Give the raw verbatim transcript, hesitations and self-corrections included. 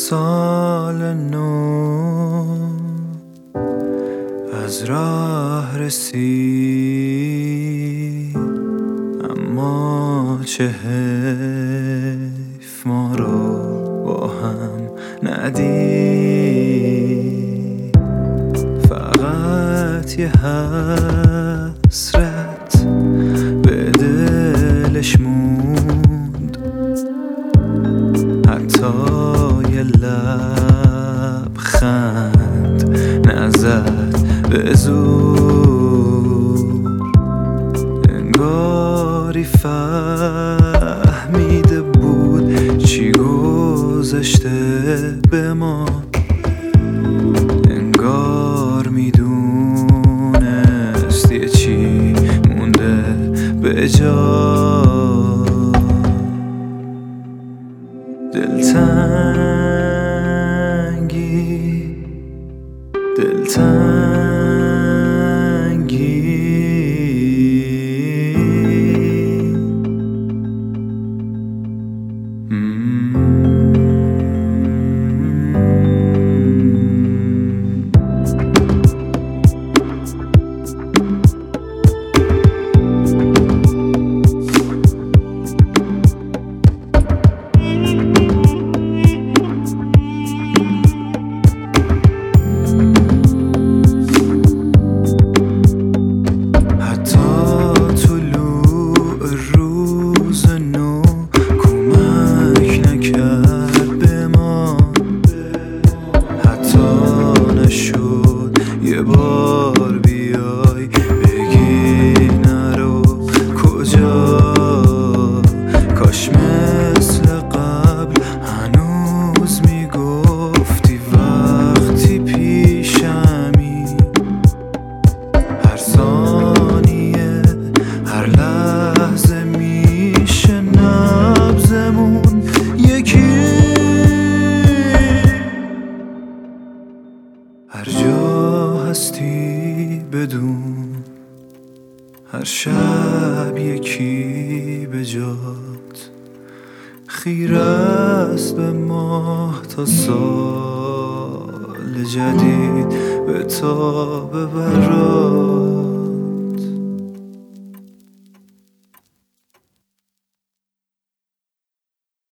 سال نو از راه رسید، اما چه حیف ما رو با هم ندید. فقط یه حسرت به دلش موند، حتی یه لبخند نزد به زور. انگاری فهمیده بود چی گذشته به ما، انگار میدونست یه چی مونده به جا. دلتنگی دلتنگی یه بار بیای بگی نرو کجا. کاش مثل قبل هنوز میگفتی وقتی پیشمی. هر ثانیه هر لحظه میشه نبضمون یکی. هر جا هستی بدون هر شب یکی به جات خیره است به ماه تا سال جدید به تاب برات.